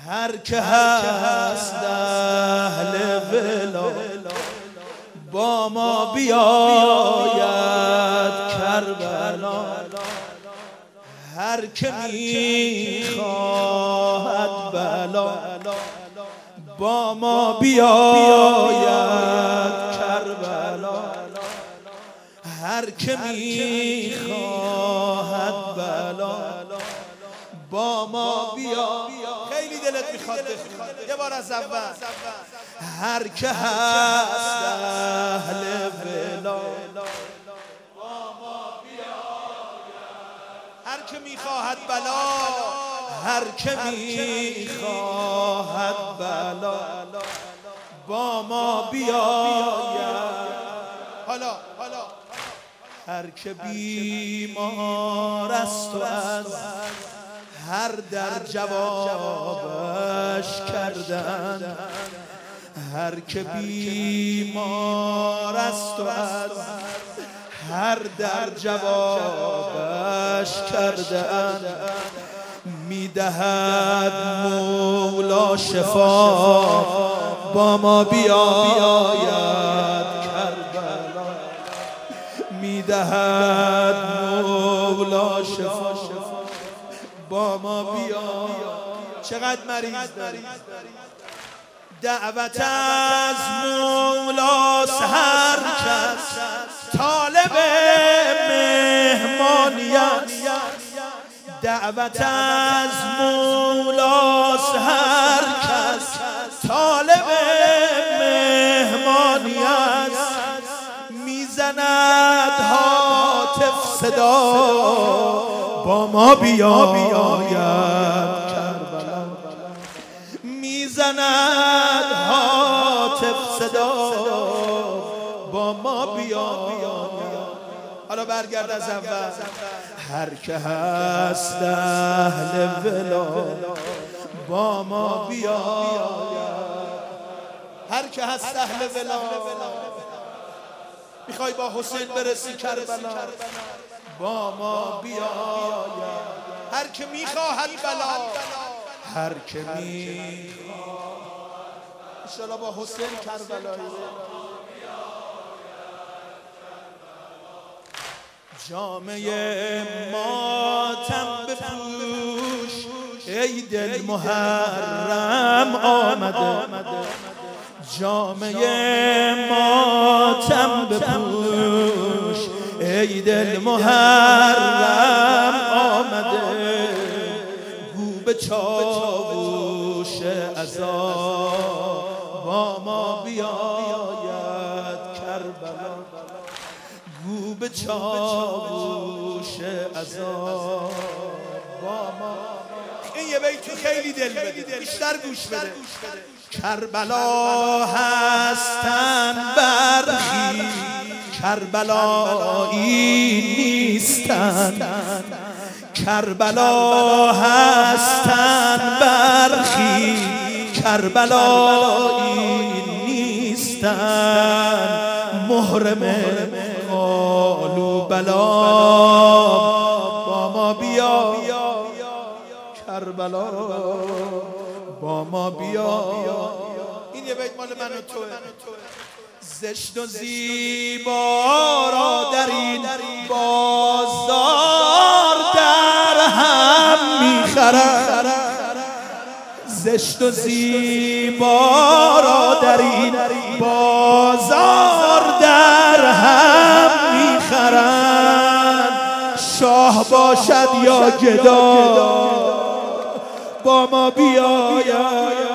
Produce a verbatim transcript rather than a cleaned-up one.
هر که هست اهل ولا با ما بیاید کربلا. هر که میخواهد بلا با ما بیاید کربلا. هر که میخواهد بلا با ما بیا. خیلی دلت میخواد یه بار از اول. هر که هست اهل ولا با ما بیاید. هر که میخواهد بلا، هر که میخواهد بلا با ما بیاید. حالا حالا هر که بیمار است و از هر در جوابش کردن. هر که بیمار است و از هر در جوابش کردن. میدهد مولا شفا با ما بیاید کربلا. میدهد مولا شفا با ما بیاید. چقدر مریض داریم. دعوت از مولاست هر کس طالب مهمانیت. دعوت از مولاست هر کس طالب مهمانیت. میزند هاتف صدا با ما بیاید کربلا. میزند هاتف صدا با ما بیاید. حالا برگرد از اول. هر که هست اهل ولا با ما بیاید. هر که هست اهل ولا. میخوای با حسین برسی کربلا با ما بیاید. هر که میخواهد بلا، هر که میخواهد انشالله با حسین کربلایی. جامعه ماتم بپوش ای دل محرم آمده. جامعه ماتم بپوش ای دل محرم آمده. گو به چاووش عزا با ما بیاید کربلا. گو به چاووش عزا با ما. این یه بیتو خیلی دل بده، بیشتر گوش بده. کربلا هستن برخی کربلایی نیستن. کربلا هستن برخی کربلایی نیستن. محرم قالوا بلا با ما بیا کربلا با ما بیا. این یه بیت مال من و توه. زشت و زیبا را در این بازار در هم میخرن. زشت و زیبا را در این بازار در هم میخرن. شاه باشد یا گدا با ما بیاید.